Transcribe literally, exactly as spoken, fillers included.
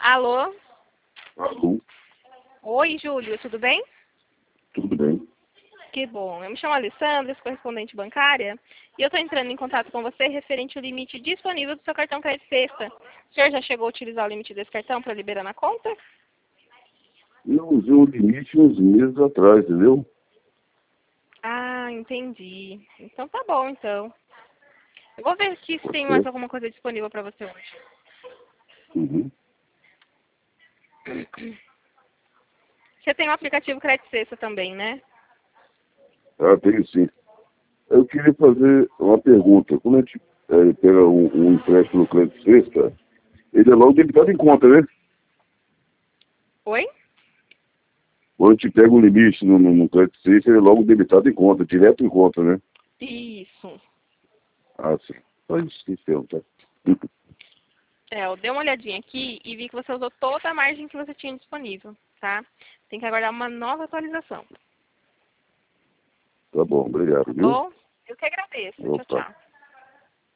Alô? Alô, Oi, Júlio, tudo bem? tudo bem? Que bom. Eu me chamo Alessandra, sou correspondente bancária, e eu estou entrando em contato com você referente ao limite disponível do seu cartão Crédito Sexta. O senhor já chegou a utilizar o limite desse cartão para liberar na conta? Eu usei o limite uns meses atrás, entendeu? Ah, entendi. Então tá bom, então. Eu vou ver aqui se tem mais Certo? alguma coisa disponível para você hoje. Uhum. Você tem o aplicativo Crédito Sexta também, né? Ah, tenho sim. Eu queria fazer uma pergunta. Quando a gente eh, pega um, um empréstimo no crédito sexta, ele é logo debitado em conta, né? Oi? Quando a gente pega um limite no, no, no crédito sexta, ele é logo debitado em conta, direto em conta, né? Isso. Ah, sim. Só isso que perguntar. É, eu dei uma olhadinha aqui e vi que você usou toda a margem que você tinha disponível, tá? Tem que aguardar uma nova atualização, Tá bom, obrigado, tá viu? bom? Eu que agradeço. Tchau, Opa. tchau.